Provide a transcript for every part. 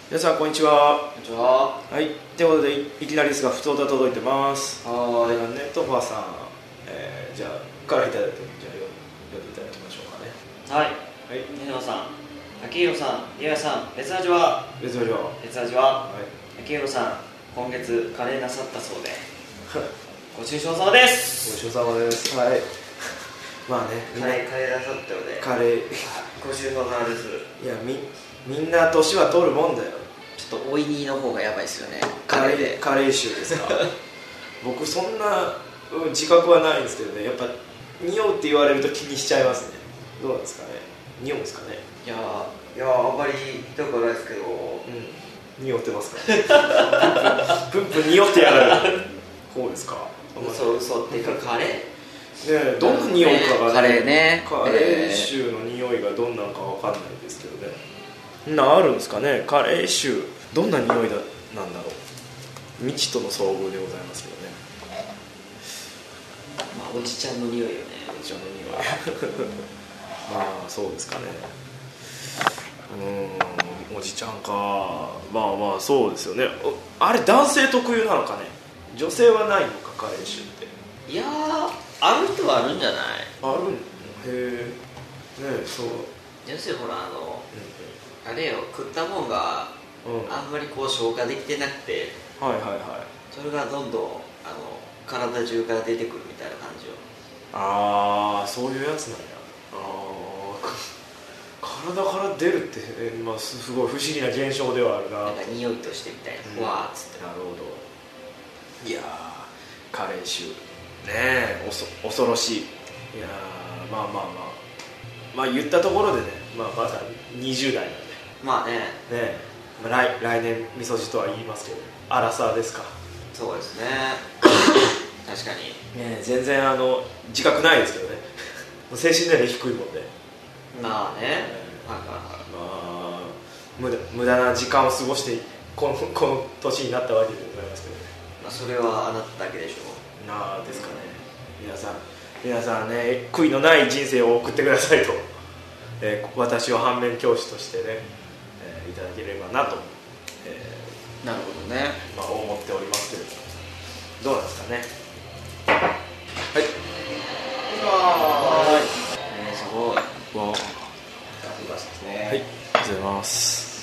皆さんこんにちは。 こんにちは。 はい、ということで いきなりですが不当だ届いてます。 はネットファーさん、じゃあからいただいて、じゃあ読んでいただきましょうかね。 はい。 はい、 根野さん、秋広さん、ゆうやさん、別味は。 別の量。 別味は。 はい、 秋広さん、今月カレーなさったそうでご愁傷様です。 ごちそうさまです。はい。まあね、 カレーなさったのでカレーご愁傷様です。 いやみんな年は取るもんだよ。 ちょっとおいにの方がやばいですよね。 カレー臭ですか。僕そんな自覚はないんですけどね、やっぱ匂うって言われると気にしちゃいますね。どうなんですかね、匂うんですかね。 いやあんまり痛くはないですけど、 匂ってますか。プンプン匂ってやがる。こうですか。 嘘っていうかカレーね、どんな匂いかがね、 カレーね、 カレー臭の匂いがどんなのかわかんないですけどね。あるんですかね、カレー臭どんな匂いなんだろう。未知との遭遇でございますけどね。 まあおじちゃんの匂いよね。 おじちゃんの匂い。まあそうですかね。おじちゃんか。まあそうですよね。あれ男性特有なのかね。女性はないのか、カレー臭って。 いやある人はあるんじゃない。 あるん。へえ。ねえ、そう。 要するにほらあれよ、食ったもんがあんまりこう消化できてなくて、 はいはいはい。 それがどんどん体中から出てくるみたいな感じよ。 ああ、そういうやつなんや。体から出るって、すごい不思議な現象ではあるな。 なんか匂いとしてみたいな、わーっつって。 なるほど。いやー、カレー臭ねえ、恐ろしい。いやー、まあ言ったところでね、まだ20代なんで、 まあね。 ねえ、来年みそじとは言いますけど、アラサーですか。 そうですね。確かにねえ、全然自覚ないですけどね。精神年齢低いもんで、 まあね、 無駄な時間を過ごしてこの年になったわけでございますけどね。 まあ、それはあなただけでしょう。 なあですかね。皆さんね、悔いのない人生を送ってくださいと、私を反面教師としてね、いただければなと、 なるほどね。 思っておりますけれども、どうなんですかね。はい。 すごい。 わあ、 ですね。 はい、ありがとうございます。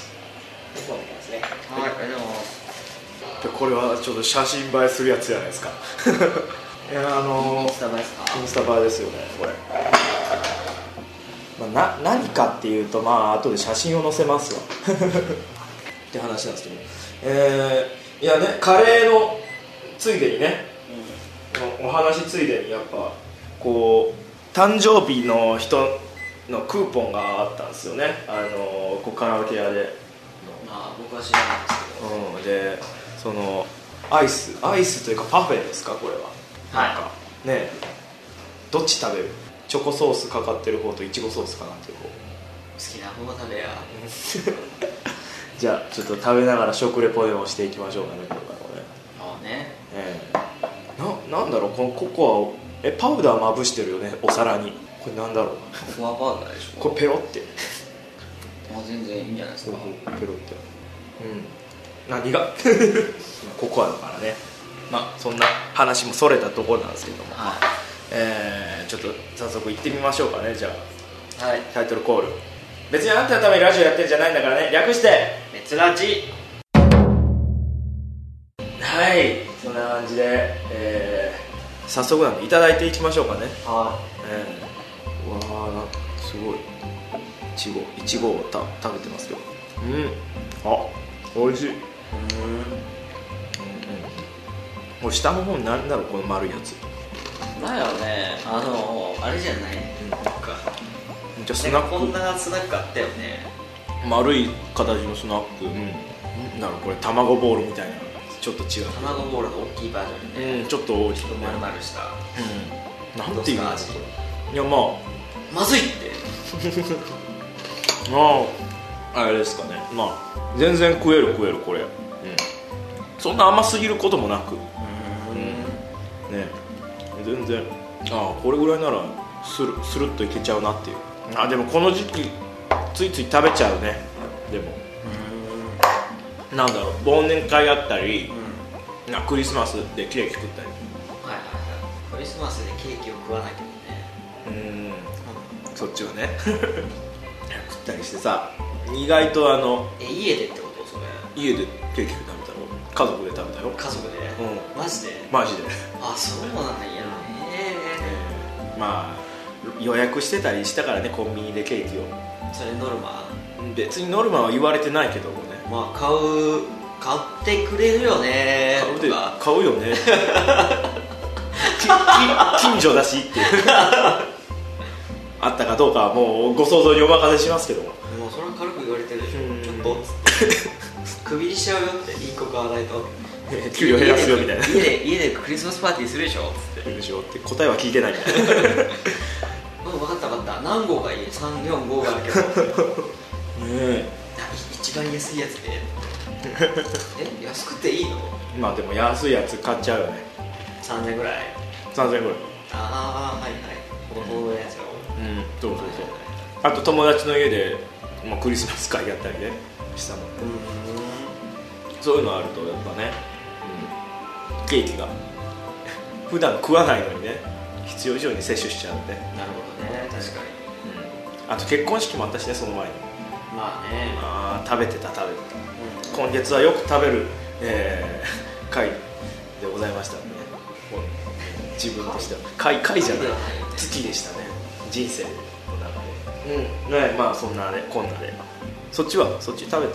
そうなんですね。はい、ありがとうございます。 これはちょっと写真映えするやつじゃないですか。いやインスタ映えですか。 インスタ映えですよね、これ。何かっていうと、後で写真を載せますわ。って話なんですけど、いやね、カレーのついでにね、お話ついでにやっぱこう誕生日の人のクーポンがあったんですよね。カラオケ屋で。 僕は知らないんですけど、 でそのアイスというかパフェですか、これは。なんかね、どっち食べる？チョコソースかかってる方とイチゴソースかかってる方。 好きな方を食べや。 じゃあちょっと食べながら食レポでもしていきましょうかね、これからね。なんだろう、このココアをパウダーまぶしてるよね、お皿に。これなんだろう。 ココアパウダーでしょ。 これペロって。 全然いいんじゃないですか。 ペロって。何がココアだからね。そんな話もそれたところなんですけども、ちょっと早速行ってみましょうかね。じゃあ、はい、タイトルコール。別にあんたのためにラジオやってるんじゃないんだからね、略して別ラジ。 はい、そんな感じで、早速なんでいただいていきましょうかね。わあ、すごいいちごを食べてますよ。おいしい。これ下の方になんだろう、この丸いやつ。 なんやろね、あれじゃない、 じゃスナック、 こんなスナックあったよね。 丸い形のスナック。なんかこれ卵ボールみたいな、ちょっと違う。 卵ボールの大きいバージョンね。 ちょっと大きい、 丸々した。 なんていうの。いや、 まずいって。 あれですかね。全然食えるこれ。そんな甘すぎることもなく、ね、全然これぐらいならスルッといけちゃうなっていう。でもこの時期ついつい食べちゃうね。でもなんだろう、忘年会あったり、クリスマスでケーキ食ったり。 はいはいはい。クリスマスでケーキを食わないけどね。 そっちはね食ったりしてさ、意外と家でってことそれ？ 家でケーキ食べたろ、家族で食べたよ。 家族で？マジで？ マジで。 あ、そうなんや。 まあ予約してたりしたからね、コンビニでケーキを。 それノルマ？ 別にノルマは言われてないけどもね。 まあ買ってくれるよね。 買うよね近所だしってあったかどうかはもうご想像にお任せしますけども。 もうそれは軽く言われてるでしょ。ちょっとクビにしちゃうよって、1個買わないと給料減らすよみたいな。 家でクリスマスパーティーするでしょって言うでしょって答えは聞いてないみたいな分かった分かった。何号がいい？3、4、5があるけど一番安いやつで安くていいの？ まあでも安いやつ買っちゃうよね。 3000円ぐらい。 3000円ぐらい。 ああ、はいはい。ほどほどのやつよ。 そうそうそう。あと友達の家で、クリスマス会やったりねしたもん。そういうのあるとやっぱね、ケーキが普段食わないのにね、必要以上に摂取しちゃうんで。 なるほどね、確かに。 あと結婚式もあったしね、その前に。 まあね。 食べてた。今月はよく食べる、会でございましたので、ね、自分としては会じゃない、月でしたね、人生の中で。まあそんなね、こんなで。そっち食べてる？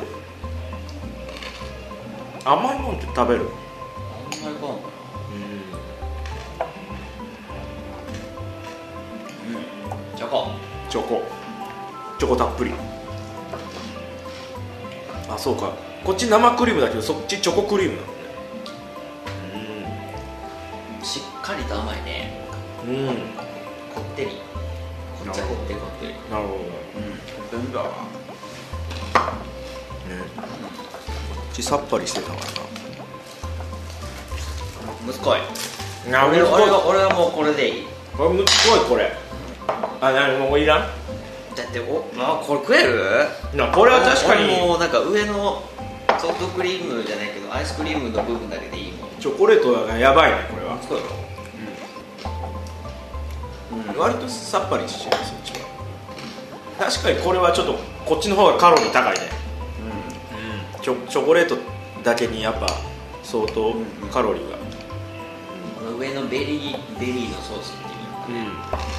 甘いもんって食べる？ 甘いもんかな。チョコたっぷり。あ、そうか、こっち生クリームだけどそっちチョコクリームなのね。 しっかりと甘いね。こってり。こっちはこってり。 なるほど。 全部だわ。 こっちさっぱりしてたからな。 むずこい。俺はもうこれでいい。 これむずこい、これ。もういらん。 だってこれ食える？ これは確かに。 もうなんか上のソフトクリームじゃないけどアイスクリームの部分だけでいいもん。 チョコレートはやばいね、これは。 そうよ。 割とさっぱりしてる、そっちは。確かにこれはちょっとこっちの方がカロリー高いね。チョコレートだけにやっぱ相当カロリーが。 上のベリーのソースっていうかね。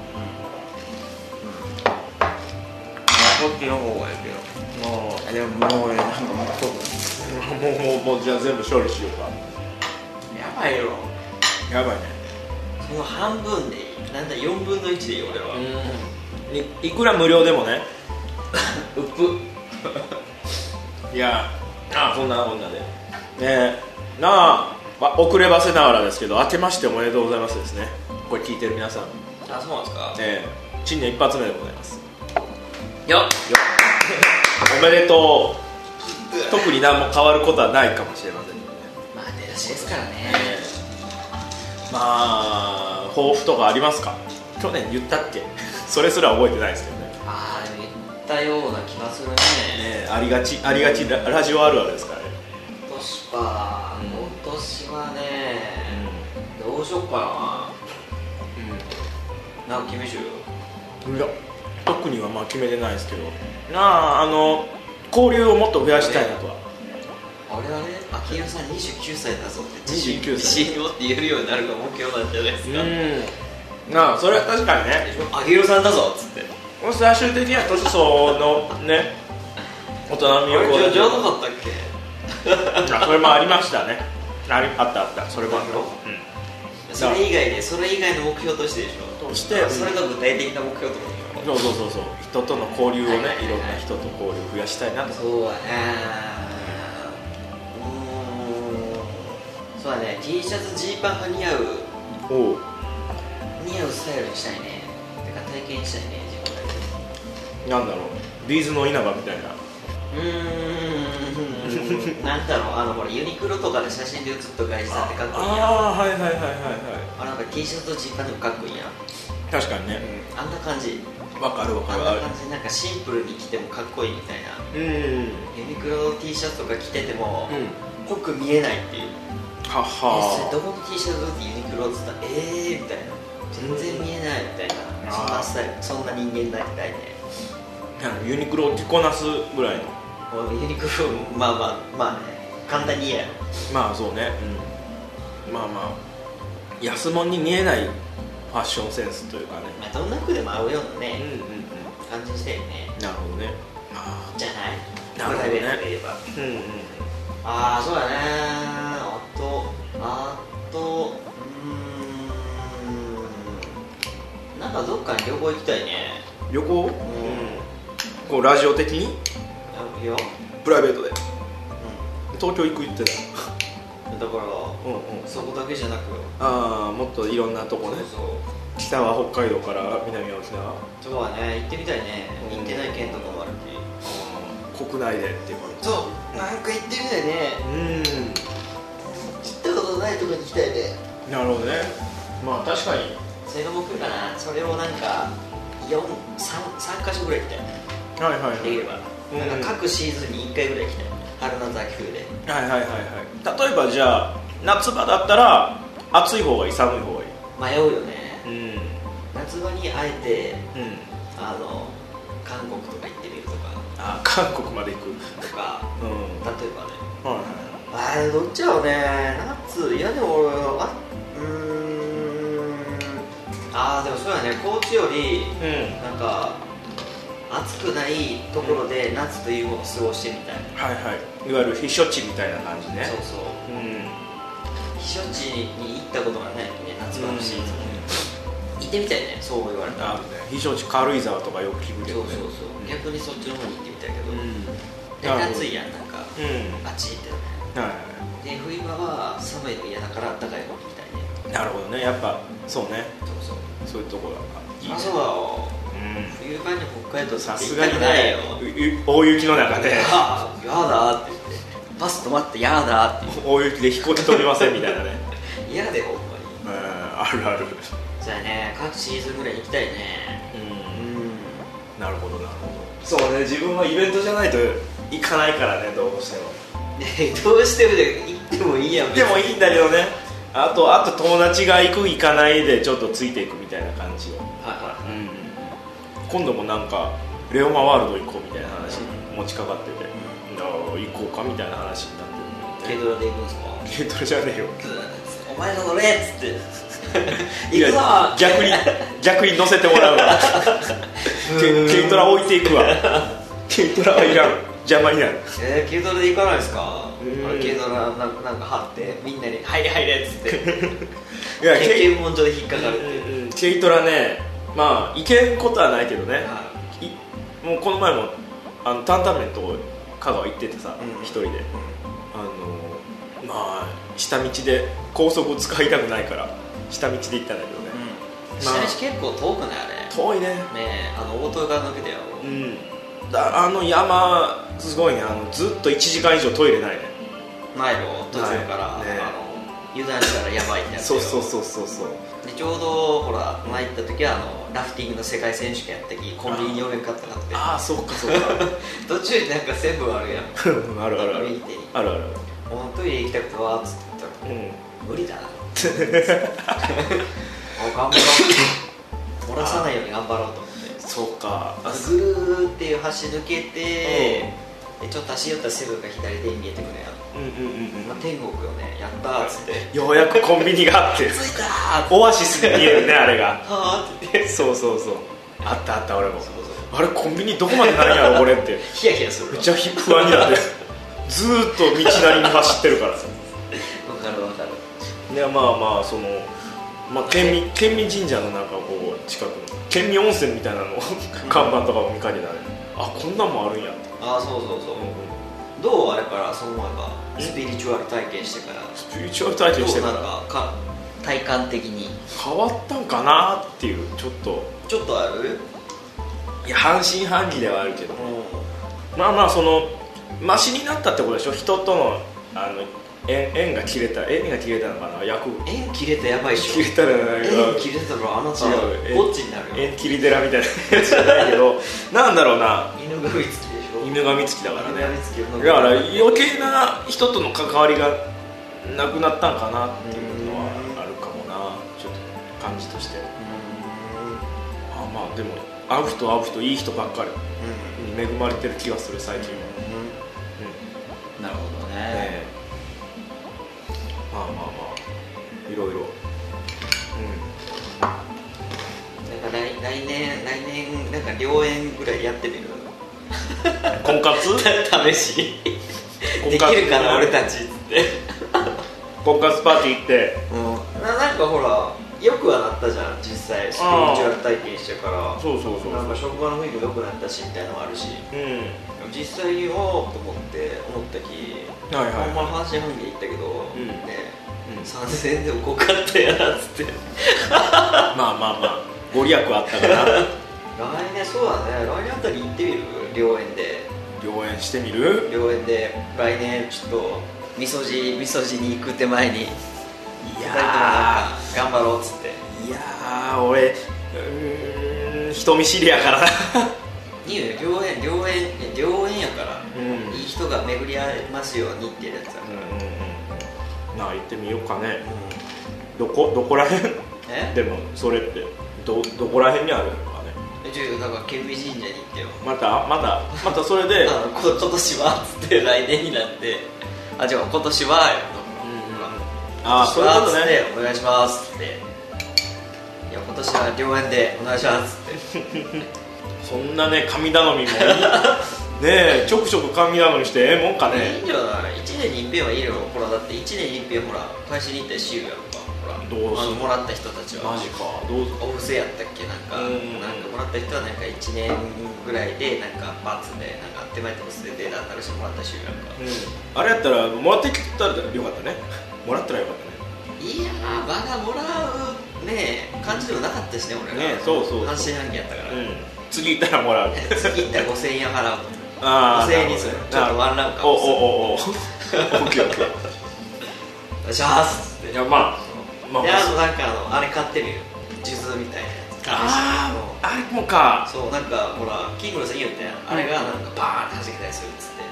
こっちの方がいいけど。でももうね、なんかもうじゃあ全部処理しようか。 やばいよ。 やばいね。 その半分でいい。なんだ4分の1でいい俺は。 いくら無料でもね。 うっぷ。 いや、そんなこんなで。遅ればせながらですけど、明けましておめでとうございますですね。これ聞いてる皆さん。 あ、そうなんですか。 新年一発目でございます。 よっおめでとう。特に何も変わることはないかもしれませんね。 まあ出だしですからね。 まあ抱負とかありますか？去年言ったっけ？それすら覚えてないですけどね。 でも言ったような気がするね。 ありがちラジオあるあるですからね。 今年はね、どうしよっかな。なんか決めちゅう？ いや、特には決めてないですけど、交流をもっと増やしたいなとは。 あれ秋広さん29歳だぞって 29歳自信をって言えるようになるのが目標なんじゃないですか。 それは確かにね。 秋広さんだぞっつって。 最終的には年相のね、大人の魅力を。 じゃなかったっけ？ それもありましたね。あった、それもあった。 それ以外の目標としてでしょ。 としてそれが具体的な目標とか。 そう人との交流をね、いろんな人と交流を増やしたいなと。 そうだね。そうだね。T シャツジーパンが似合うスタイルにしたいね。てか体験したいね、自分だけ。 なんだろう、ビーズの稲葉みたいな。 なんだろう、これユニクロとかで写真で写っと外さってかっこいいやん。 はいなんか T シャツとジーパンでもかっこいいやん。 確かにね。 あんな感じ。 わかるわかる。 あんな感じでなんかシンプルに着てもかっこいいみたいな、ユニクロの T シャツとか着てても濃く見えないっていう。 ははそれどこの T シャツってユニクロって言ったらみたいな、全然見えないみたいな、そんなスタイル、そんな人間になりたいね。 ユニクロを着こなすぐらいの。 ユニクロ、まあね、簡単に言えやろ。 まあそうね、まあ安物に見えないファッションセンスというかね、 まあ、どんな服でも合うようなね、感じしてるね。 なるほどね。 じゃない、 なるほどね。 プライベートで言えば。ああ、そうだね。あとなんかどっかに旅行行きたいね。 旅行？こうラジオ的に？ いや、 プライベートで。東京行く言ってた。 だから、そこだけじゃなく、 もっといろんなとこね。北は北海道から南は沖縄。 そうだね、行ってみたいね。行ってない県とかもあるし。 国内でっていうか。 そう、なんか行ってみたいね。行ったことないとこに行きたいね。 なるほどね。まあ確かに。 それが目標かな。それをなんか3カ所ぐらい行きたい。 はい。 できれば。なんか各シーズンに1回ぐらい行きたい。春夏秋冬で。 例えばじゃあ夏場だったら暑い方がいい、寒い方がいい？ 迷うよね。夏場にあえて、韓国とか行ってみるとか。 韓国まで行くとか、例えばね。どっちだろうね。夏、いやでも俺はでもそうやね、高知より、なんか暑くないところで夏というものを過ごしてみたい。 いわゆる避暑地みたいな感じね。 そう、避暑地に行ったことがないね、夏場のシーズン。行ってみたいね、そう言われたら。 避暑地、軽井沢とかよく聞くけどね。 逆にそっちの方に行ってみたいけど、夏いやん、なんかあっち行ってね。で、冬場は寒いの嫌だから暖かい方に行きたいね。 なるほどね、やっぱそうね、そういうところがいいね。 そうだよ。冬場に北海道さすがにね、大雪の中でやだって言って、バス止まってやだって言って、 大雪で飛行機飛びませんみたいなね。 嫌でほんまに。 あるある。 じゃあね、各シーズンぐらい行きたいね。 なるほど。そうね、自分はイベントじゃないと行かないからね、どうしても。 どうしても行ってもいいやん。 でもいいんだけどね。あと友達が行く行かないでちょっとついていくみたいな感じを。今度もなんかレオマワールド行こうみたいな話持ちかかってて、行こうかみたいな話になってる。 軽トラで行くんすか？ 軽トラじゃねえよ。 お前が乗れっつって行くぞ。逆に乗せてもらうわ。軽トラ置いていくわ。軽トラはいらん、邪魔になる。 軽トラで行かないですか？軽トラなんか張ってみんなに入れっつって検問所で引っかかるって。 軽トラね、まあ行けんことはないけどね、もうこの前も担々麺と香川行っててさ、一人で、まあ下道で高速使いたくないから下道で行ったんだけどね。 下道結構遠くない？あれ遠いね。 大戸が抜けてよ。 山すごいね。ずっと1時間以上トイレないね。 前の途中から油断したらやばいってやつよ。 そうでちょうどほら前行った時はラフティングの世界選手権やった時コンビニに寄れんかったなって。 そうか途中でなんか全部あるやん。 ある右手にあるトイレ行きたくてわーっつって言ったら無理だな。頑張ろう。漏らさないように頑張ろうと思って。 そうか。 ぐるーっていう橋抜けて、ちょっと足寄ったセブンが左手に見えてくるやん。天国よね、やったーっつってようやくコンビニがあって着いたー、オアシスに見えるね、あれが。 はーって言って。 そうあった俺も。あれコンビニどこまでなんやろ俺って。 ヒヤヒヤする。 めっちゃ不安になってずーっと道なりに走ってるからさ。 分かる。 で県民神社のなんかこう近くの県民温泉みたいなの看板とかを見かけたね。こんなんもあるんやって。 そうどうあれからそう思えばスピリチュアル体験してからなんか体感的に変わったんかなっていう。ちょっとある？ いや半信半疑ではあるけど、まあマシになったってことでしょ。人との縁が切れたのかな、 縁切れたやばいっしょ。 切れたら縁切れたらあなたぼっちになるよ。 縁切り寺みたいなやつじゃないけどなんだろうな、 犬神付きでしょ。 犬神付きだからね。 犬神付きのだから余計な人との関わりがなくなったんかなっていうのはあるかもな、ちょっと感じとして。まあでも会う人いい人ばっかりに恵まれてる気がする最近は。 なるほどね。 まあいろいろ。 なんか来年なんか良縁ぐらいやってみる。 婚活試しできるかな俺たちっつって婚活パーティー行って、 なんかほらよくはなったじゃん実際。スピリチュアル体験してから。そうなんか職場の雰囲気も良くなったしみたいなのもあるし、実際にと思った日、ほんま半信半疑行ったけど、3000円でも濃かったやなっつってまあご利益あったから来年そうだね、来年あたり行ってみる。良縁してみる。 良縁で来年ちょっとみそじに行く手前に頑張ろうっつって。 いやー俺人見知りやからいいよ、良縁やから、いい人が巡り合えますようにっていうやつだから。 行ってみようかね。どこらへんでもそれってどこらへんにあるのかね。 だからケビ神社に行ってよ。 またそれで今年はっつって来年になって、今年はよ、 そういうことね。 お願いしますって。いや今年は良縁でお願いしますってそんなね神頼みもいいねえ、ちょくちょく神頼みしてもんかね。 いいんじゃない。1年に一遍はいいよ。ほらだって1年に一遍ほら返しに行ったりしようやろか。ほらどうするもらった人たちはマジか。どうぞ。 お布施やったっけ、なんかもらった人はなんか1年ぐらいでなんかバツでなんか手前と捨てて新しいもらったしようやろか。 あれやったらもらってきたらよかったね。もらったらよかったね。 いやーまだもらうね感じでもなかったしね俺らね。そう半信半疑やったから、 次行ったらもらう次行ったら5000円払うと 5000 円にする。ちょっとワンランクオッケーお願いしますって。 いやまあでなんかあれ買ってみる。数珠みたいなやつ。 あれもか。 そうなんかほらキングのさん言うたやん、あれがなんかバーンって弾けたりするっつって。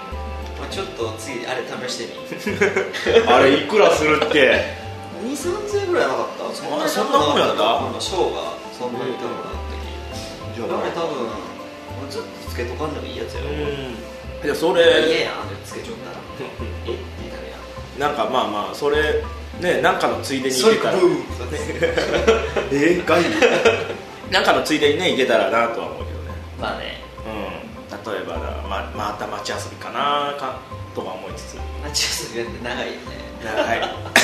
ちょっと次あれ試してみあれいくらするって 2,3000 円ぐらいなかった。 そんなもんやった。 ショーがそんなに高くなった時。あれ多分ずっとつけとかんでもいいやつやろ。 いやそれいややんつけちゃったらってなるやん。 なんかそれね、なんかのついでに行けたらなんかのついでにね行けたらなとは思うけどね。 まあね、 例えばまた街遊びかなとは思いつつ。 街遊びって長いよね。 長い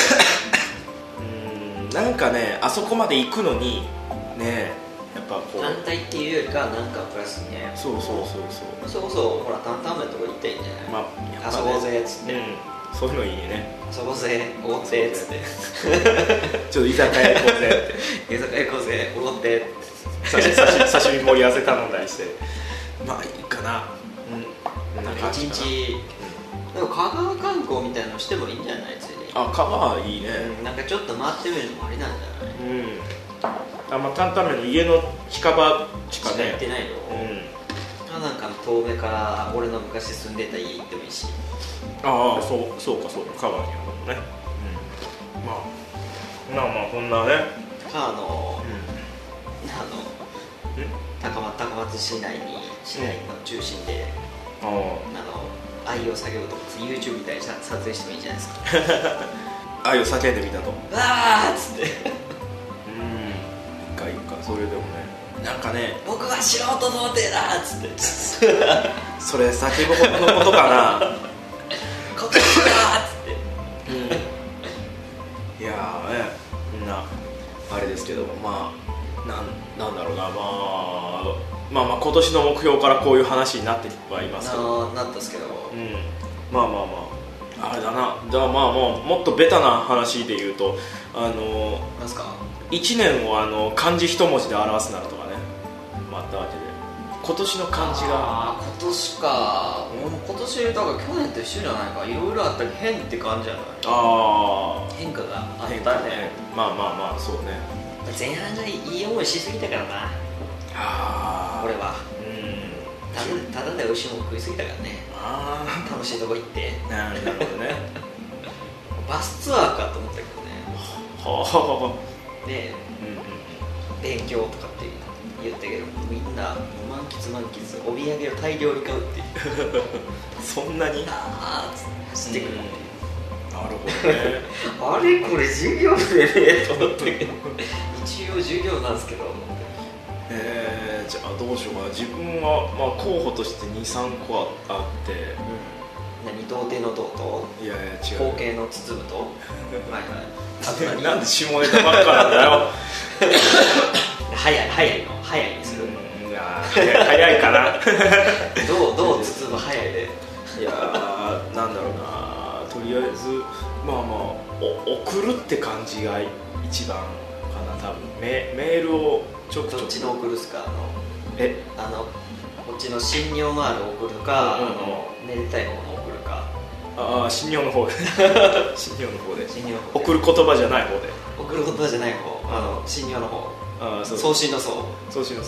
なんかねあそこまで行くのにねやっぱこう単体っていうよりかなんかプラスにね。 そうそれこそほら担々麺のとこ行ったらいいんじゃない。遊ぼうぜっつって、 そういうのいいね。 遊ぼうぜおごってっつってちょっと居酒屋行こうぜって居酒屋行こうぜおごってって刺身盛り合わせ頼んだりしてまあいいかな。 なんか一日でも香川観光みたいなのしてもいいんじゃない。ついで香川いいね。 なんかちょっと回ってみるのもありなんじゃない。 担々麺の家の近場しかね行ってないよ。なんか遠目から俺の昔住んでた家行ってもいいし。 そうか香川にあるのね。まあこんなね高松市内の中心で愛を叫ぶと YouTube みたいに撮影してもいいじゃないですか。 愛を叫んでみたと。 あーっつっていいかそれでもねなんかね僕は素人童貞だっつってそれ叫ぶことのことかなこっちだっつっていやねみんなあれですけどなんだろうな今年の目標からこういう話になってはいますけどなったっすけどあれだな。じゃあもっとベタな話で言うとなんすか 1年を漢字一文字で表すならとかねあったわけで今年の感じが。 今年か、今年だから去年と一緒じゃないか、いろいろあったり変って感じじゃない。変化があったね。 まあそうね。 前半じゃいい思いしすぎたからな、俺は。ただで美味しいもの食いすぎたからね。楽しいとこ行って。 なるほどね。 バスツアーかと思ったけどね。で、勉強とかって言ったけど、みんな満喫お土産を大量に買うっていうそんなに走ってくる。 なるほどね。 あれこれ授業でねと思ったけど一応授業なんですけど。 じゃあどうしようかな。自分は、候補として 2,3 個あって、 何、童貞の童と、 いや違う、 後継の包むとはいはいなんで下ネタばっかなんだよ。 早いにする。 早いかな。 どう包む早いで。 いやなんだろうな、とりあえず送るって感じが一番かな多分。メールをちょっとどっちの送るっすか。こっちの信用のある送るか、めでたい方の送るか。 信用の方で信用の方で送る言葉じゃない方で。 送る言葉じゃない方、信用の方。送信の層。 そうそう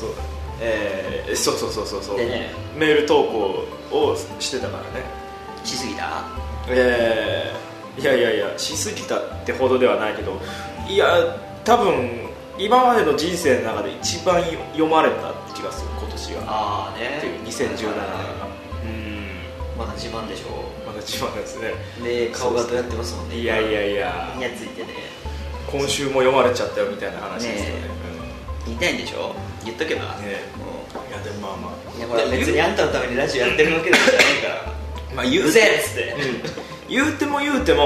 でね、 メール投稿をしてたからね。 しすぎた？ いやしすぎたってほどではないけど、いや多分今までの人生の中で一番読まれた気がする今年は。っていう2017年が。 まだ自慢でしょ。 まだ自慢ですね。 で顔がどうやってますもんね。 いやにやついてね。 今週も読まれちゃったよみたいな話ですよね。 言いたいんでしょ。言っとけば。 いやでもいやほら別にあんたのためにラジオやってるわけじゃないから。うぜえっつって。 言うても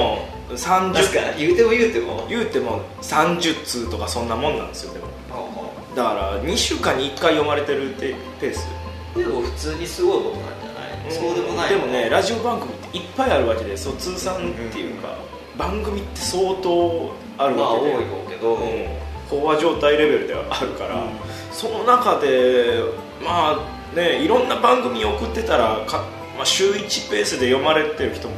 30 言うても 30通とかそんなもんなんですよ。でもだから2週間に1回読まれてるってペース。 でも普通にすごいことなんじゃない？そうでもない。 でもね、ラジオ番組っていっぱいあるわけで、通算っていうか、番組って相当あるわけで、 多いけど、 飽和状態レベルではあるから、その中でいろんな番組を送ってたら週1ペースで読まれてる人も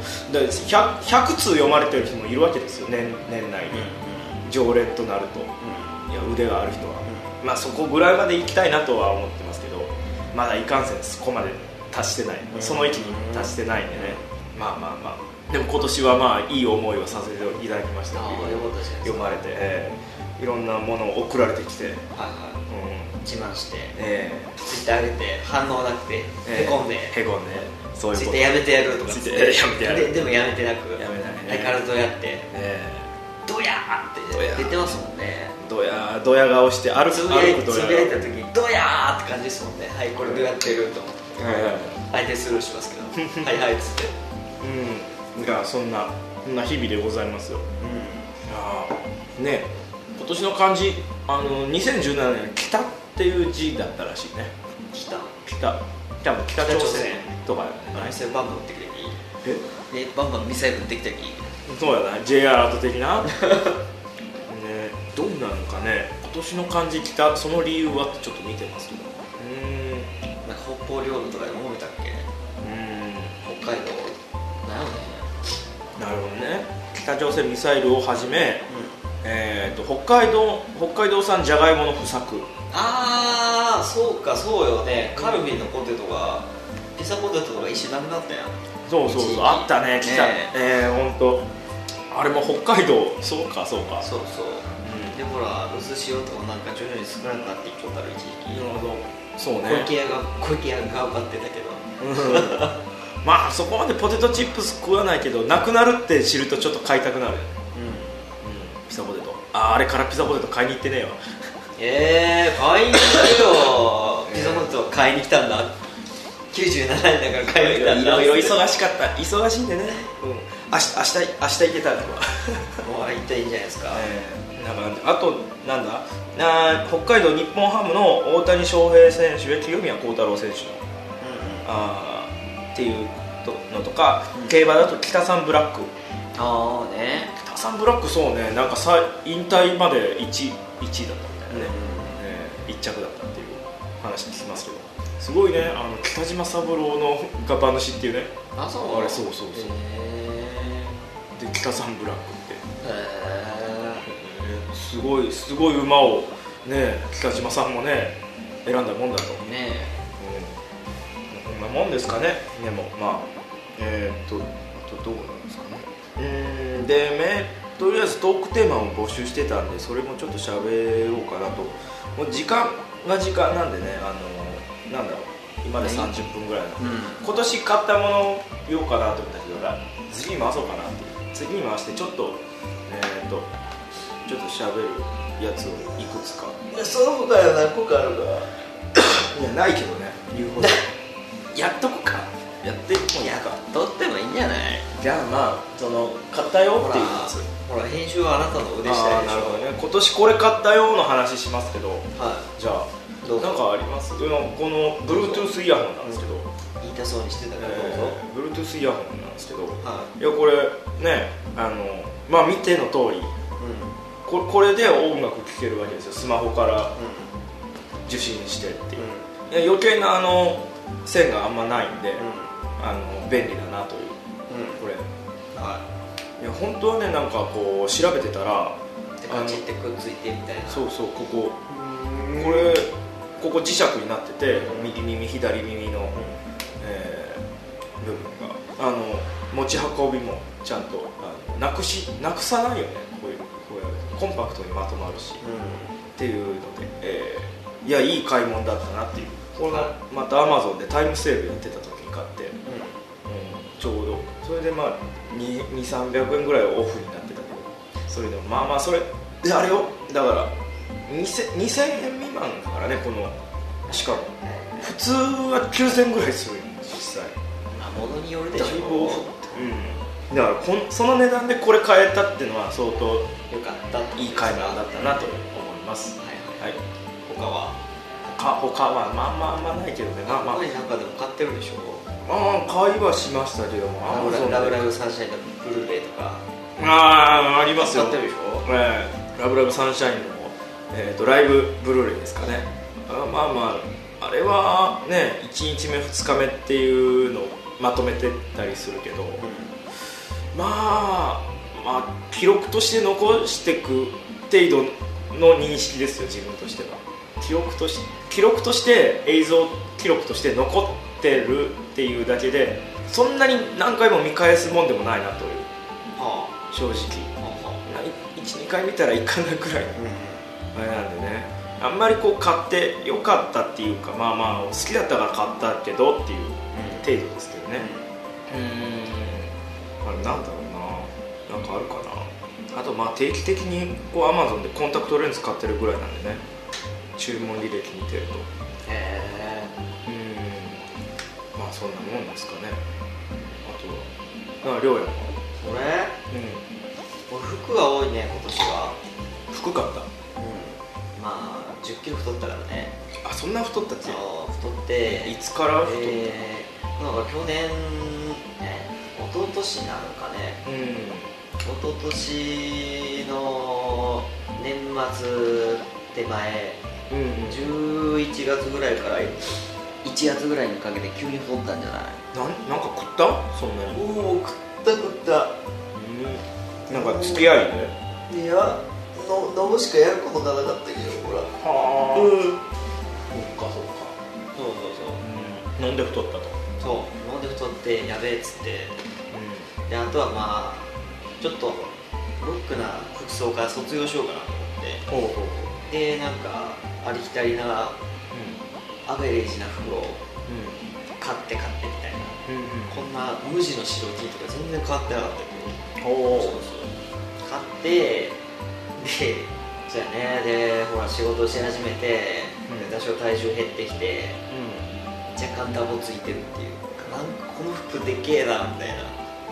100通読まれてる人もいるわけですよ。年内に常連となると、いや腕がある人は、そこぐらいまで行きたいなとは思ってますけど、まだいかんせんそこまで達してない、その域に達してないんでね。でも今年はいい思いをさせていただきました。読まれて、いろんなものを送られてきて、 自慢して、ツイッター上げて反応なくてへこんで、 そういうこと。 ツイッターやめてやるとか、でもやめてなく、相変わらずどうやってどやーって出てますもんね。 どや顔して歩くつぶやいた時にどやーって感じですもんね。はい、これどうやってると思って、相手スルーしますけどはいはいっつって。 そんな日々でございますよ。ね、今年の漢字2017年北っていう字だったらしいね。多分北朝鮮とかミサイルバンバン撃ってくれる。バンバンミサイル撃ってきたり。 そうやな、J アラート的なね。どうなのかね今年の漢字北、その理由はってちょっと見てますけど、 北方領土とかでもめたっけ。北海道なるほどね。北朝鮮ミサイルをはじめ、北海道産じゃがいもの不作。 そうよね。カルビンのポテトが、ピザポテトが一瞬なくなったやん。 そうあったね。本当あれも北海道。そうか。 でほらうずしおとかなんか徐々に少なくなっていっちゃったら一時期。 なるほど。そうね。 小池屋が頑張ってたけど。 そこまでポテトチップス食わないけど、なくなるって知るとちょっと買いたくなる。ピザポテト。あれからピザポテト買いに行ってねえわ。 買いに行くよ。ピザポテト買いに来たんだ。97年だから買いに来たんだ。 いろいろ忙しかった。忙しいんでね。明日行けたらとか。 もう行ったらいいんじゃないですか。 あとなんだ、北海道日本ハムの大谷翔平選手や清宮幸太郎選手の、っていうのとか、競馬だと北三ブラック。北三ブラック、そうね、なんか引退まで1位だったみたいなね、1着だったっていう話聞きますけど、 すごいね、北島三郎のが馬主っていうね。 あ、そう。 あれ、そうで北三ブラックって、すごい馬をね、北島さんもね選んだもんだとね、こんなもんですかね。でもまああとどうなんですかね。でとりあえずトークテーマを募集してたんで、それもちょっと喋ろうかなと。もう時間なんでね、なんだろう、今で30分ぐらいの、今年買ったものを言おうかなと思ったけど、次に回そうかなって。次に回してちょっと喋るやつをいくつか。 その他は何個かあるか。 いや、ないけどね、言うほどやっとくか、やってもいいか、 撮ってもいいんじゃない。 じゃあまあ、その買ったよっていうやつ。 ほら、編集はあなたの腕次第でしょ。 なるほどね。今年これ買ったよの話しますけど、 はい、 じゃあなんかあります？この Bluetooth イヤホンなんですけど、 言いたそうにしてたからどうぞ。 Bluetooth イヤホンなんですけど、いやこれね、まあ見ての通り、これで音楽聴けるわけですよ。スマホから受信してっていう、余計な線があんまないんで、便利だなという、これ、いや本当はね、なんかこう調べてたらカチッてくっついてみたいな。 そう、ここ磁石になってて、右耳左耳の、部分が持ち運びもちゃんとなくさないよね。こういうコンパクトにまとまるし、っていうので、いや、いい買い物だったなっていう。これがまた Amazon でタイムセールやってた時に買って、ちょうどそれでまあ200-300円ぐらいオフになってたけど、それでもまあそれであれよ、だから2000円未満だからね、この。しかも普通は9000円ぐらいするよ、実際。 物によるでしょ。 だからその値段でこれ買えたっていうのは相当よかった、 いい買い物だったなと思います。はい。他はまあないけどね。まあ他になんかでも買ってるでしょ。 買いはしましたけども、 ラブラブサンシャインのブルーレイとかありますよ。 買ってるでしょ。 ラブラブサンシャインのライブブルーレイですかね。あれはね、1日目2日目っていうのをまとめてたりするけど、まあ記録として残していく程度の認識ですよ、自分としては。記録として映像記録として残ってるっていうだけで、そんなに何回も見返すもんでもないなという、正直。1、2回見たらいいかなくらいのあれなんでね。あんまりこう買ってよかったっていうか、まあ好きだったから買ったけどっていう程度ですけどね。あれなんだろうな、なんかあるかな。あと定期的にこう Amazon でコンタクトレンズ買ってるぐらいなんでね、注文履歴見てると。まあそんなもんですかね。あとはりょうやも俺服が多いね、今年は。 服買った。 まあ10キロ太ったからね。 そんな太ったっけ。 太って。 いつから太った？ なんか去年、一昨年なのかね。一昨年の年末手前、11月ぐらいから1月ぐらいにかけて急に太ったんじゃない？ なんか食った？そんなに。 食った。 なんか付き合いで？いや、飲むしかやることがなかったけど、ほら。そっか。そう。 飲んで太ったと。 そう、飲んで太ってやべえっつって、であとはちょっとロックな服装から卒業しようかなと思って、でなんかありきたりな、アベレージな服を買ってみたいな、こんな無地の白 T とか全然変わってなかったけど、買ってでそうやね、でほら仕事し始めて、多少体重減ってきて、若干ダボついてるっていう、なんかこの服でけえなみたいな。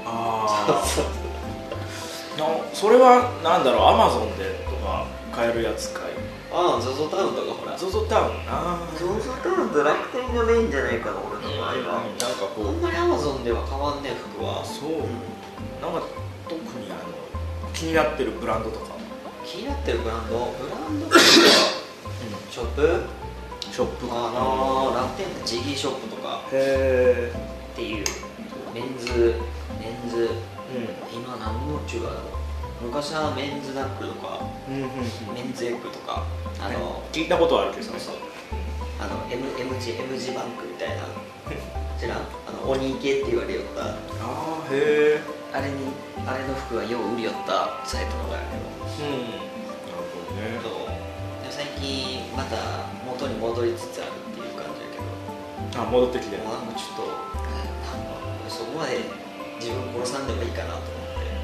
それはなんだろう、Amazon でとか買えるやつかい。 ZOZO タウンとかほら。 ZOZO タウン ZOZO タウンと楽天がメインじゃないかな、俺の場合は。 なんかこうあんまり Amazon では買わんね、服は。 そう、なんか特に気になってるブランドとか。 気になってるブランドとかショップ？ ショップ楽天ってジギーショップとかへっていうメンズ、今何の中華だろう。昔はメンズナックとか、メンズエッグとか聞いたことはあるけどね。 そう M 字バンクみたいな知らん鬼系って言われよったへえあれの服がよう売りよったサイトのがあるけど、 なるほどね。 最近また元に戻りつつあるっていう感じだけど、 戻ってきてもうなんかちょっとそこまで自分殺さんでもいいかなと思って。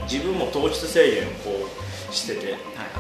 自分も糖質制限をこうしてて、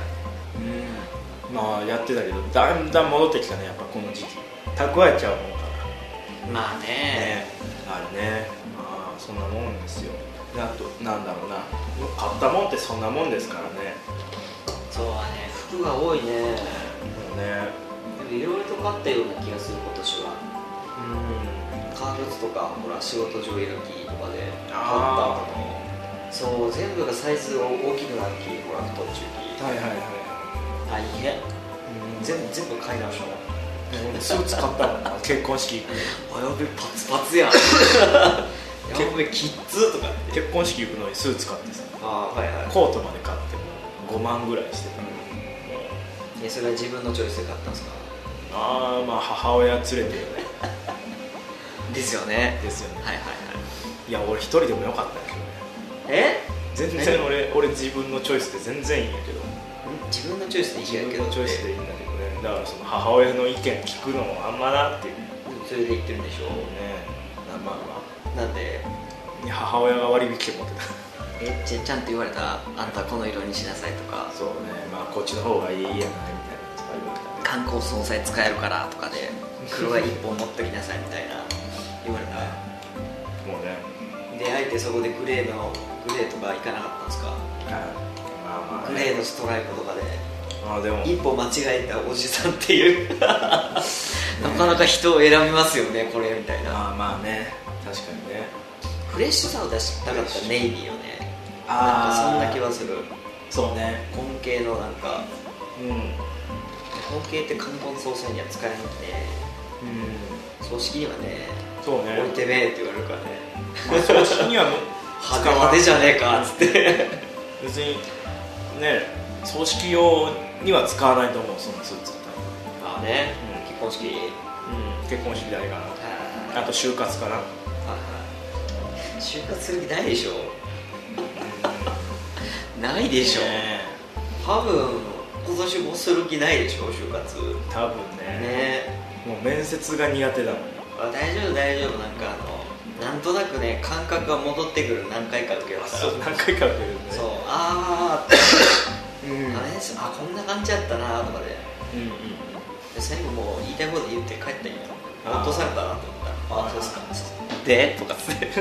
やってたけどだんだん戻ってきたね。やっぱこの時期蓄えちゃうもんかまらあねあるね。そんなもんですよ。あとなんだろうな、買ったもんってそんなもんですからね。 そうはね、服が多いね。 もうね、 でもいろいろと買ったような気がする今年は。革靴とかほら仕事上いるきとかで買った後のそう全部がサイズ大きくなるき、ほら太っちゅうき大変。全部買い直したもん。 スーツ買ったもんな結婚式行くの。やべパツパツやん。やべキッズとかって結婚式行くのにスーツ買ってさ、コートまで買って5万ぐらいしてた。 それは自分のチョイスで買ったんですか？ 母親連れてよね。 ですよね。 いや俺一人でもよかったんやけどね。全然俺自分のチョイスで全然いいんやけど。 自分のチョイスでいいんやけど。 自分のチョイスでいいんだけどね。だからその母親の意見聞くのもあんまなっていう。 それで言ってるんでしょうね。 なんで母親が割引券持ってた。 ちゃんと言われた？あんたこの色にしなさいとか。 そうね、こっちの方がいいやないみたいな観光総裁使えるからとかで黒が1本持っときなさいみたいな言われた。 もうね、 であえてそこでグレーとか行かなかったんですか？グレーのストライプとかででも一歩間違えたおじさんっていうなかなか人を選びますよねこれみたいな。 まあね、確かにね。 フレッシュさを出したかったネイビーよね。なんかそんな気はする。 そうね、 根系のなんか根系って冠婚葬祭には使えなくて、葬式にはね、 そうね、 置いてめえって言われるからね。 葬式には派手じゃねえかっつって別にね、葬式用には使わないと思う、そのスーツ。 結婚式、 結婚式代かな。あと就活かな。 就活する気ないでしょ。ないでしょ。多分今年もする気ないでしょ、就活。 多分ね。もう面接が苦手だもん。 大丈夫なんかなんとなくね、感覚が戻ってくる。何回か受けましたら。 何回か受けるね。 そう、こんな感じやったなとかで、最後もう言いたいこと言って帰ったんや。落とされたなと思ったら、そうっすかでとかつって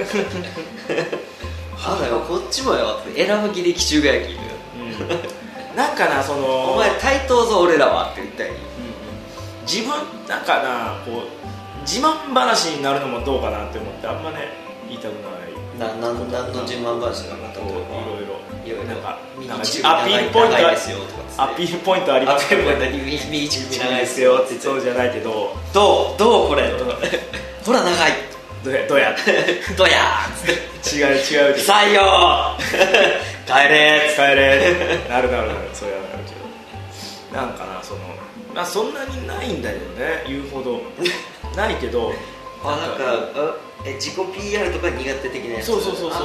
こっちもよって選ぶ気で奇襲がやきなんかな、 お前対等ぞ俺らはって言ったり、 自分なんかな、こう自慢話になるのもどうかなって思って、あんまね言いたくない。 何の自慢話だなと思う。 いろいろなんかアピールポイントありますけど、 右乳首長いですよって言って、 そうじゃないけど、 どうこれとかほら長いどうやどうや違う採用帰れなるそうやなるけど、なんかな、そんなにないんだよね、言うほどないけど、 なんか自己 PR とか苦手的なやつ。 そうなんだろう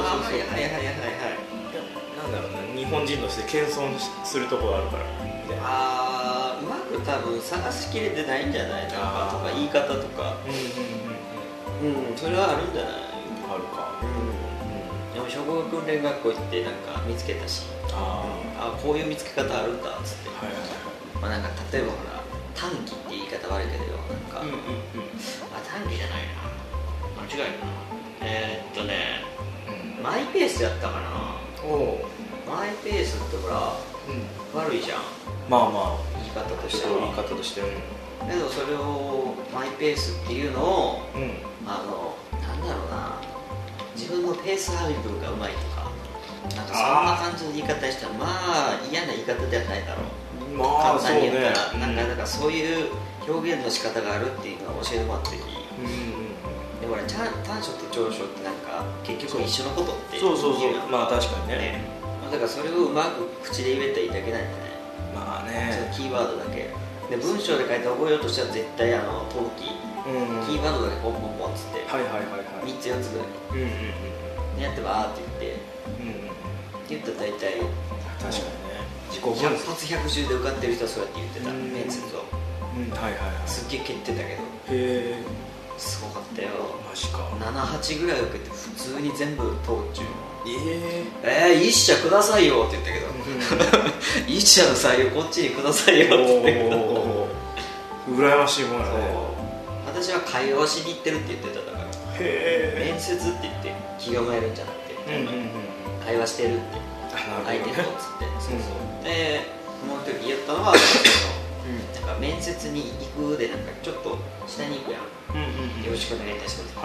な、日本人として謙遜するところがあるからみたいな。 うまく多分探しきれてないんじゃないのかとか、言い方とか、それはあるんじゃない？ あるか。 でも職業訓練学校行ってなんか見つけたし、こういう見つけ方あるんだっつって、なんか例えばほら短期って言い方悪いけど、なんか短期じゃないな、間違いな、マイペースやったかな。マイペースってほら、悪いじゃん、言い方としては。けどそれをマイペースっていうのを、なんだろうな、自分のペース配分がうまいとか、なんかそんな感じの言い方したら、嫌な言い方ではないだろう。 まあ簡単に言ったら、 そうね、 なんかそういう表現の仕方があるっていうのを教えてもらった時、でも短所と長所ってなんか結局一緒のことってそうまあ確かにね、 だからそれをうまく口で言えたらいいだけなんじゃない。 まあね、 そのキーワードだけで文章で書いて覚えようとしたら絶対トルキキーワードだけポンポンポンっつって、 はいはいはいはい、 3つ4つぐらいやってバーって言ったら大体確かにね、 自己100発100中で受かってる人はそうやって言ってた、面接を、 はいはいはい、 すっげえ蹴ってたけど、 へえ、 すごかったよ。 マジか。 7、8ぐらい受けて普通に全部通っちゅう。一社くださいよって言ったけど、一社の採用こっちにくださいよって言ったけど、 羨ましいもんやね。 私は会話しに行ってるって言ってた。だから面接って言って気構えるんじゃなくて、会話してるって相手とっつって、でもう一人言ったのはなんか面接に行くで、なんかちょっと下に行くやん、よろしくお願いいたします、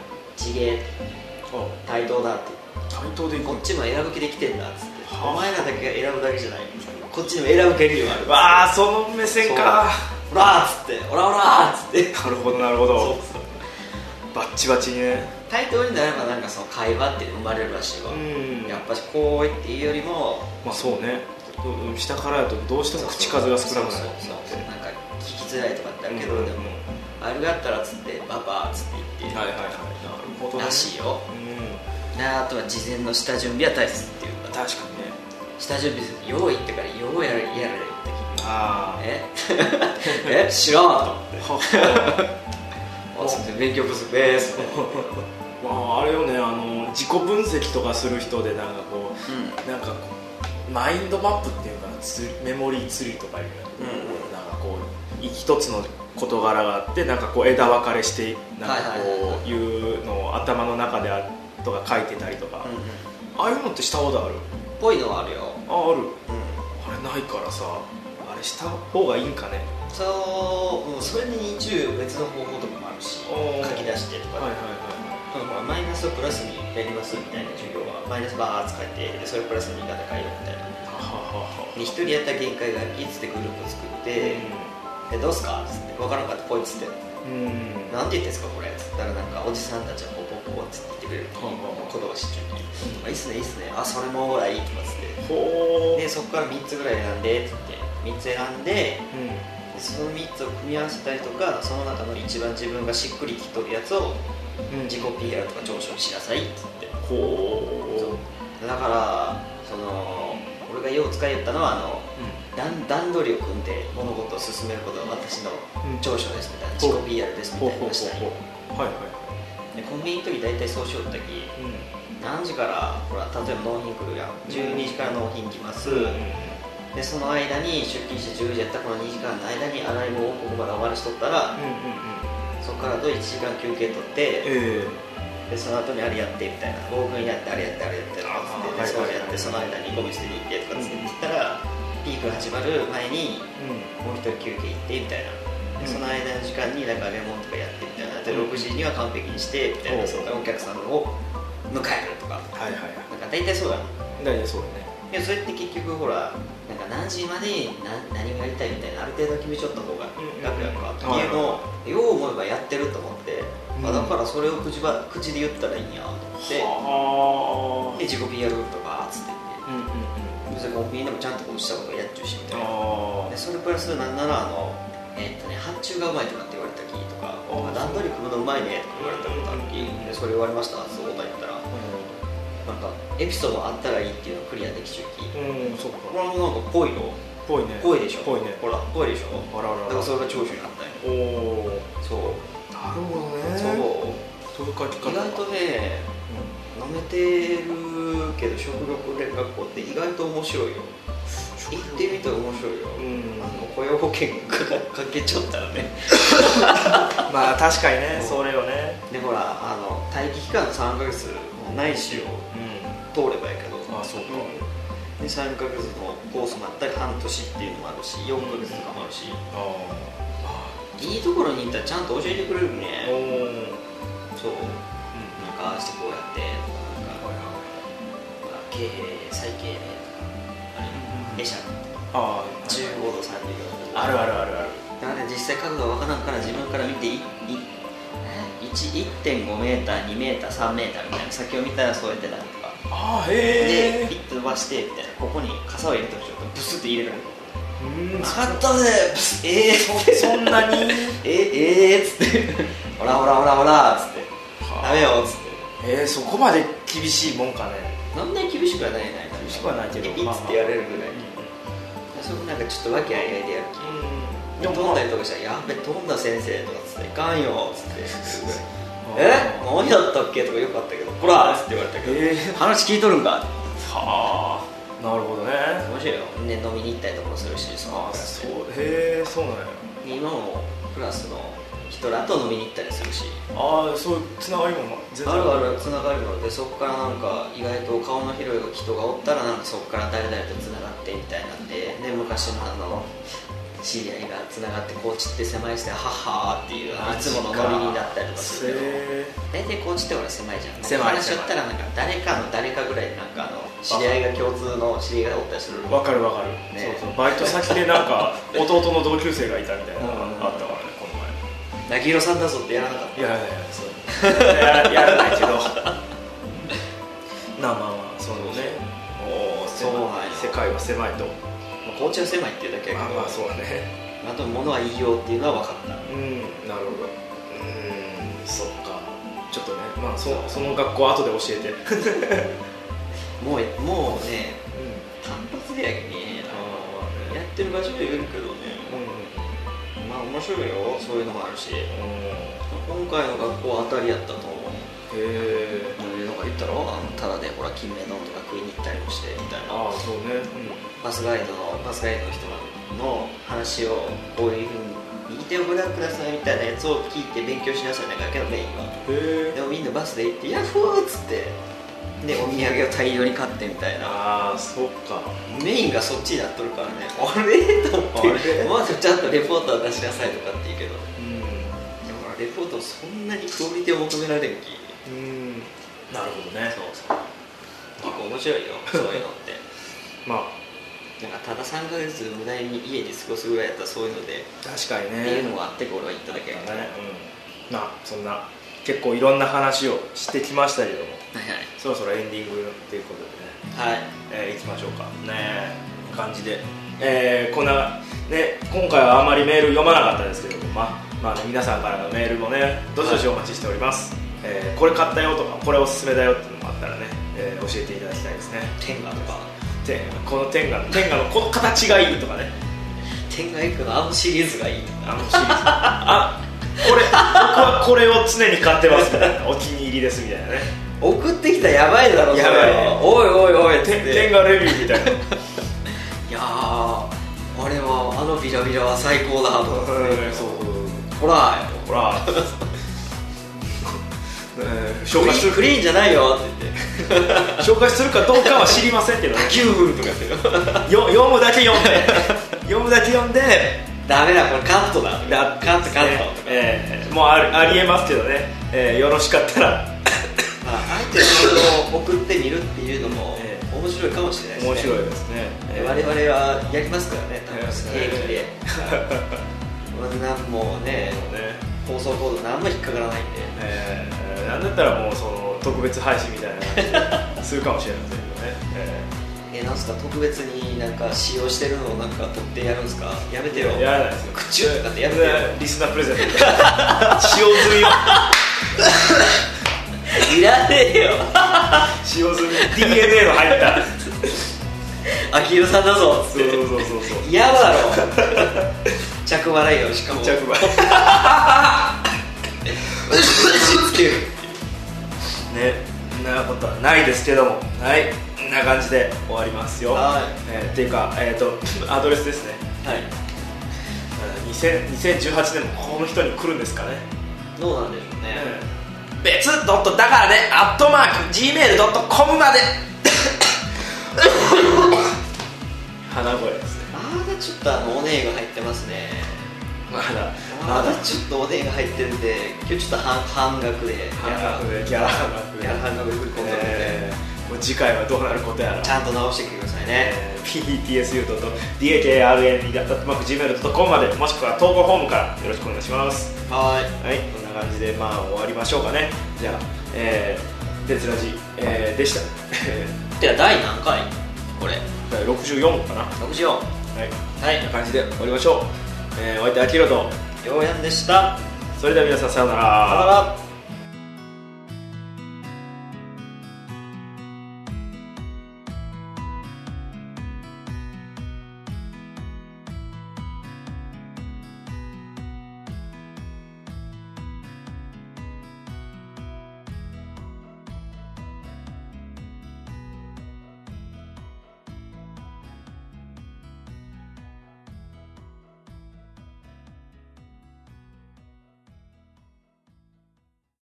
ちげえ対等だって、 対等でこっちも選ぶ気で来てんだっつって、お前らだけが選ぶだけじゃない、こっちにも選ぶ権利がある。 わあ、その目線か。 オラーっつって、オラオラーっつって、 なるほどなるほど、バッチバチにね。 対等になればなんかその会話って生まれるらしいわ。やっぱしこうっていうよりも、 まあそうね、下からだとどうしても口数が少なくなる、 なんか聞きづらいとかってあるけど、でもあれがあったらっつってババーっつって言って、 はいはいはい、なるほどね、 らしいよ。あとは事前の下準備は大切っていうか、 確かにね、 下準備する用意ってからようやれって聞いて、 あえ知らんと思って勉強不足ですまああれよね、自己分析とかする人でなんかこう、なんかこうマインドマップっていうかな、メモリーツリーとかいうなんかこう一つの事柄があって、なんかこう枝分かれしてなんかこういうのを頭の中でとか書いてたりとか、ああいうのってしたことある？ ぽいのはあるよ。 ある、あれないからさ、あれした方がいいんかね。 そう、それに一応別の方法とかもあるし、書き出してとか、マイナスをプラスにやりますみたいな授業はマイナスバーッ使ってで、それをプラスに言い方変えようみたいな。で一人やったら限界がありっつってグループ作って、どうすかっつって分からんかったこいつって、なんて言ってんすかこれっつったら、なんかおじさんたちはこうこうこうっつって言ってくれることが知ってる、いいっすねいいっすね、あそれもほらいいとかっつって、でそこから3つぐらい選んでっつって3つ選んで、その3つを組み合わせたりとか、その中の一番自分がしっくりきとるやつを自己 PR とか長所にしなさいっつって、だからその俺がよう使いよったのは段取りを組んで物事を進めることが私の長所ですみたいな、自己 PR ですみたいなのをしたり、でコンビニの時大体そうしよったき、何時からほら例えば納品来るやん、12時から納品来ます、でその間に出勤して10時やったらこの2時間の間に洗い物をここまで終わらしとったら、そこからあと1時間休憩取って、でその後にあれやってみたいな、5分やってあれやってあれやってとかつって、それやってその間にゴミ捨てに行ってとかつって言ったら、ピークが始まる前にもう一人休憩行ってみたいな、でその間の時間になんかレモンとかやってみたいな、で6時には完璧にしてみたいな、そのお客さんを迎えるとか、なんか大体そうだね。 大体そうだね。 でそれって結局ほらなんか何時までに何をやりたいみたいな、ある程度決めちゃった方が楽やんかっていうのをよう思えばやってると思って、だからそれを口で言ったらいいんやと思って、で自己 PR とかつって言って、コンビニでもちゃんとこうしたことやっちゅうしみたいな、でそれプラスなんなら発注がうまいとかって言われたきとか、段取り組むのうまいねとか言われたことあるき、でそれ言われましたそうだ言ったら、なんかエピソードあったらいいっていうのをクリアできちゅうき、 そうか、 これもなんかぽいのぽいね、 ぽいでしょ、 ぽいね、 ほらぽいでしょ、 あららら、 だからそれが長所になったんよ。そうなるほどね、 そういう書き方、意外とね、舐めてるけど食力連学校って意外と面白いよ。行ってみたら面白いよ。雇用保険かけちゃったらねまあ確かにね、それよね。 でほら待機期間の3ヶ月ないしを通ればいいけど、 そうか、 で3ヶ月のコースもあったり半年っていうのもあるし、4ヶ月とかもあるし、いいところに行ったらちゃんと教えてくれるね。そう、なんかしてこうやってなんか経営再経営あれ会社 15度30度あるあるあるある。 だからね、実際角度が分からんから自分から見て1.5 メーター2メーター3メーターみたいな先を見たらそうやってなるとか、でピッと伸ばしてみたいな、ここに傘を入れてほしいとブスって入れられる。分かったぜ、 そんなにっつってほらほらほらほらっつってダメよっつって、 そこまで厳しいもんかね。 そんなに厳しくはない厳しくはないけど、 ピッつってやれるぐらい、そこなんかちょっと和気あいあいでやる気でも飛んだりとかしたら、やべ飛んだ先生とかつっていかんよっつって何やったっけとかよかったけど、ほらっつって言われたけど、話聞いとるんか。 はあ、なるほどね。 面白いよね、飲みに行ったりとかもするし、そのクラスで。 そうなんや。 今のクラスの人らと飲みに行ったりするし、 そういうつながりも全然あるあるつながりもあるで、そこからなんか意外と顔の広い人がおったらなんかそこから誰々とつながってみたいなんで、昔の知り合いがつながって高知って狭いしてはっはーっていういつものノリになったりとかするけど、大体高知って俺狭いじゃん。 狭い。 話しちゃったらなんか誰かの誰かぐらいなんか知り合いが共通の知り合いがおったりする。 わかるわかる、ね、そうバイト先でなんか弟の同級生がいたみたいなのがあったからね、この前。なぎろさんだぞってやらなかった。 やらないそうやらないけどまあそうね、 そうなんよ、 世界は狭いと。 高知は狭いっていうだけやけど、 そうだね。 あと物はいいよっていうのは分かった。 なるほど。そっか。ちょっとね、その学校後で教えてもうね、単発でやけね、やってる場所で言えるけどね、面白いよ、そういうのもあるし、今回の学校は当たりやったと思う。なんか言ったろ、ただでほら金目丼とか食いに行ったりもしてみたいな。 そうね、 バスガイドの人の話をこういうふうに見てごらんくださいみたいなやつを聞いて勉強しなさいなんかけど、メインは。でもみんなバスで行ってヤッフーっつってでお土産を大量に買ってみたいな。 そっか、 メインがそっちになっとるからね、あれと思ってまずちゃんとレポートは出しなさいとかって言うけど、でもレポートそんなにクオリティを求められるき。 なるほどね。 そう結構面白いよそういうのってなんかただ3ヶ月無駄に家で過ごすぐらいやったらそういうので確かにねっていうのもあって俺は行っただけやからね。 そんな結構いろんな話をしてきましたけども、そろそろエンディングっていうことでね、行きましょうかね感じで、こんなね、今回はあまりメール読まなかったですけども、皆さんからのメールもねどしどしお待ちしております。これ買ったよとかこれおすすめだよっていうのもあったらね、教えていただきたいですね。 天下とかこの天下のこの形がいいとかね、 天下エッグのシリーズがいいとか、 シリーズ僕はこれを常に買ってますみたいなお気に入りですみたいなね。 送ってきたらやばいだろ。 やばい、 おいおいおいって天下レビューみたいな。いやあれはビラビラは最高だと思って、ほら紹介するクリーンじゃないよって言って紹介するかどうかは知りませんけどね。 キューとかって読むだけ読んでダメだこれカットだカットとか、 もうありえますけどね、よろしかったらあえてそれを送ってみるっていうのも面白いかもしれないですね。 面白いですね。 我々はやりますからね、平気で何もね放送コード何も引っかからないんで、 なんだったらもうその特別配信みたいなするかもしれませんけどね。 なんすか特別になんか使用してるのをなんか撮ってやるんですか。やめてよ。 やらないですよ。 口とかってやめてよ。 リスナープレゼント使用済みをいらねえよ使用済み DNA の入った秋広さんだぞっつって。 そう嫌だろ着払いよ、しかも着払いつけるね、そんなことはないですけども、はい、こんな感じで終わりますよ。っていうか、アドレスですね。2018年もこの人に来るんですかね。 どうなんでしょうね。 別だからね@gmail.com まで鼻声ですね。 まだちょっとおねえが入ってますね。まだちょっとおねえが入ってるんで、今日ちょっと半額でギャラ半額で振り込んでるんで、 次回はどうなることやらちゃんと直してきてくださいね、 ptsu.dakrn.gmail.com まで、もしくは投稿フォームからよろしくお願いします。 はい、 こんな感じで終わりましょうかね。じゃあ、鉄ラジ、でしたでは第何回これ第64かな。 64、はい、 こんな感じで終わりましょう。お相手はアキロとようやんでした。 それでは皆さんさようなら。 さようなら。